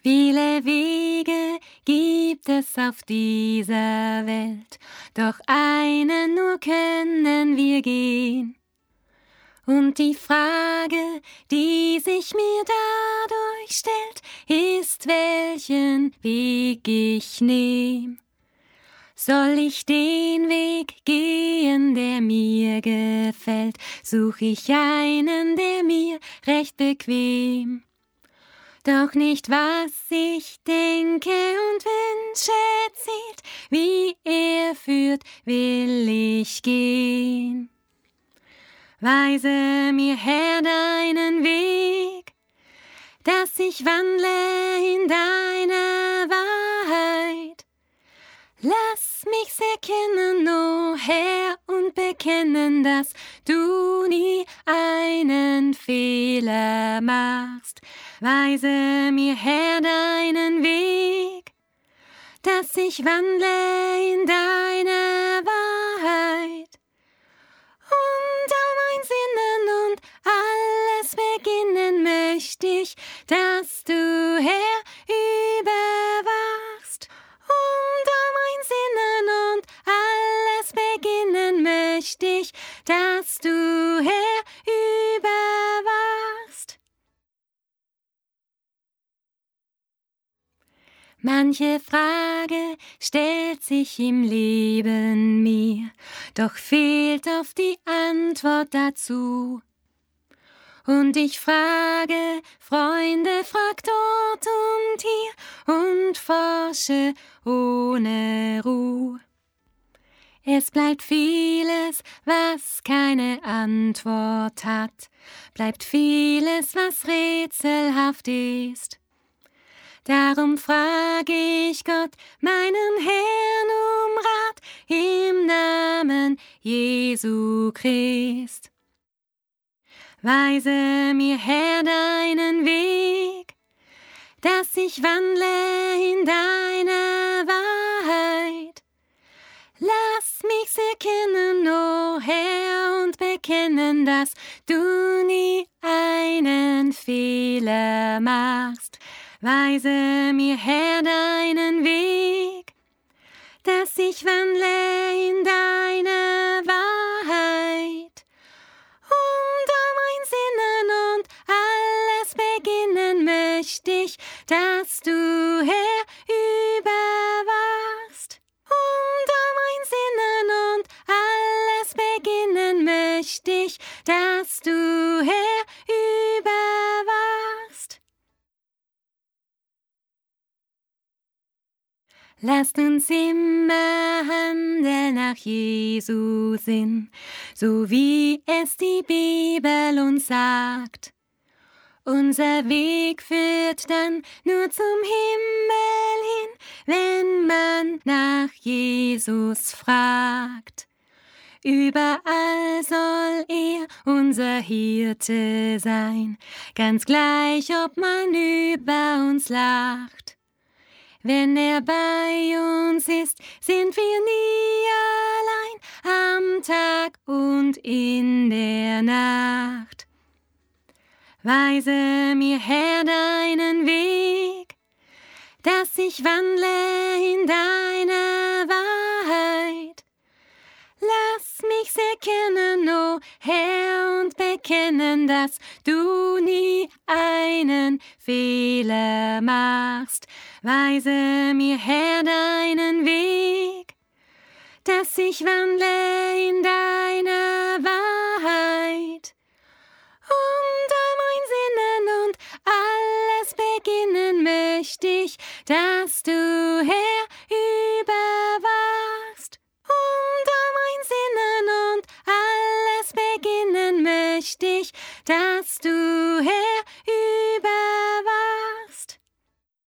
Viele Wege gibt es auf dieser Welt, doch einen nur können wir gehen. Und die Frage, die sich mir dadurch stellt, ist, welchen Weg ich nehm. Soll ich den Weg gehen, der mir gefällt, such ich einen, der mir recht bequem. Doch nicht, was ich denke und wünsche, zählt, wie er führt, will ich gehen. Weise mir, Herr, deinen Weg, dass ich wandle in deiner Wahrheit. Lass mich's erkennen, o Herr, und bekennen, dass du nie einen Fehler machst. Weise mir, Herr, deinen Weg, dass ich wandle in deiner Wahrheit. Und all mein Sinnen und alles beginnen möchte ich, dass du, Herr, überwachst. Und all mein Sinnen und alles beginnen möchte ich, dass du, Herr, überwachst. Manche Frage stellt sich im Leben mir, doch fehlt oft die Antwort dazu. Und ich frage Freunde, frag dort und hier und forsche ohne Ruhe. Es bleibt vieles, was keine Antwort hat, bleibt vieles, was rätselhaft ist. Darum frage ich Gott, meinen Herrn, um Rat im Namen Jesu Christ. Weise mir, Herr, deinen Weg, dass ich wandle in deiner Wahrheit. Lass mich's erkennen, o Herr, und bekennen, dass du nie einen Fehler machst. Weise mir, Herr, deinen Weg, dass ich wandle in deiner Wahrheit. Und all mein Sinnen und alles beginnen möchte ich, dass du, Herr, überwachst. Und all mein Sinnen und alles beginnen möchte ich, dass du, Herr, überwachst. Lasst uns immer handeln nach Jesu Sinn, so wie es die Bibel uns sagt. Unser Weg führt dann nur zum Himmel hin, wenn man nach Jesus fragt. Überall soll er unser Hirte sein, ganz gleich, ob man über uns lacht. Wenn er bei uns ist, sind wir nie allein, am Tag und in der Nacht. Weise mir, Herr, deinen Weg, dass ich wandle in deiner Wahrheit. Lass mich's erkennen, o Herr, und bekennen, dass du nie einen Fehler machst. Weise mir, Herr, deinen Weg, dass ich wandle in deiner Wahrheit. Und all mein Sinnen und alles beginnen möchte ich, dass du, Herr,